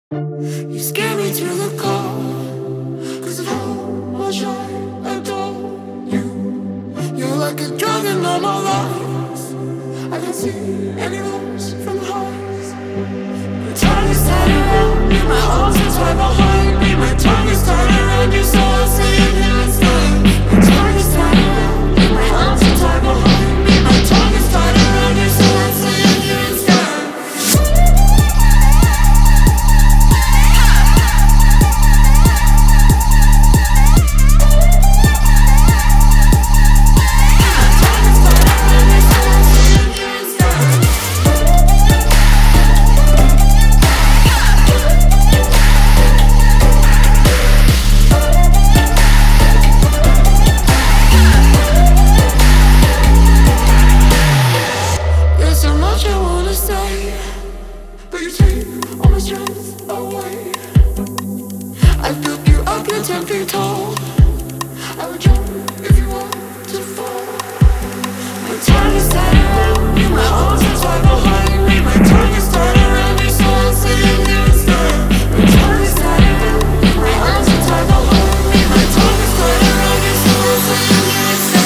You scare me to the core, 'cause of how much I adore you. You're like a drug in all my life. I can see any lows from the highs. My tongue is tied around you, my arms are tied behind me. My tongue is tied around you, so I'll say it instead. My tongue is tied around you, my arms are tied behind me. My tongue is tied around you, so I'll say it instead. There's so much I wanna say, but you take all my strength away. I built you up, you're 10 feet tall. I would jump if you want to fall. My tongue is tied around you, my arms are tied behind me. My tongue is tied around you, so I'll say it here instead. My tongue is tied around you, my arms are tied behind me. My tongue is tied around you, so I'll say it here instead.